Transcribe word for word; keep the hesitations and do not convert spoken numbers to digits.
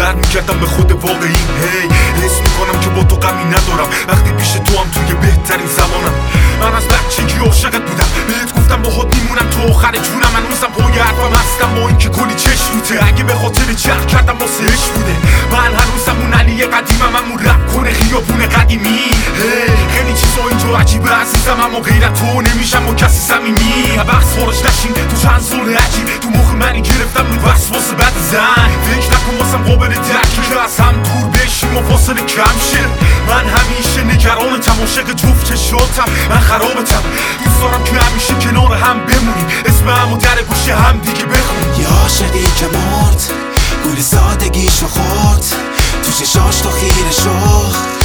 برمیگردم به خود واقعی. هی حس میکنم که با تو غمی ندارم وقتی پیش تو هم توی بهترین زمانم. من از بچگی عاشقت بودم، بهت گفتم باهات میمونم تو آخر جونم. من هنوزم پای حرفم هستم با اینکه کلی چشموته. اگه به خاطر جرح کردم واسه عشق بوده. من هنوزم اون علی قدیمم، همون رپ کنه خیابون قدیمی. خیلی چیزا اینجا عجیبه عزیزم، اما غیر تو نمیشم با کسی صمیمی. بحث خارج نشین تو چند سال عجیب، تو مخ منی گرفتم رو بحث واسه بد زن. فکر نکن واسم قابل درکی که از هم دور بشیم و فاصله کم شه. من همیشه نگرانتم، عاشق جفت چشاتم، من خرابتم. دوست دارم که همیشه کنار هم بمونیم، اسم همو در گوشه هم دیگه بخونیم. یه عاشقی که مرد، گل سادگیشو خورد، تو چشاش تو خیره شد.